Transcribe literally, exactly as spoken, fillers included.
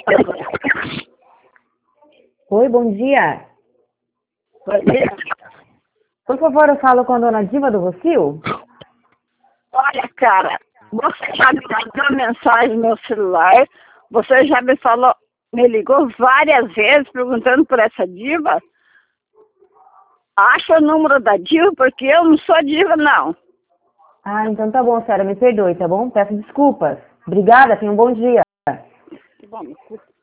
Oi, bom dia. Bom dia. Por favor, eu falo com a dona Diva do Rocio? Olha, cara, você já me mandou mensagem no meu celular, você já me falou, me ligou várias vezes perguntando por essa diva. Acha o número da diva, porque eu não sou diva, não. Ah, então tá bom, senhora, me perdoe, tá bom? Peço desculpas. Obrigada, tenha um bom dia. Que bom, me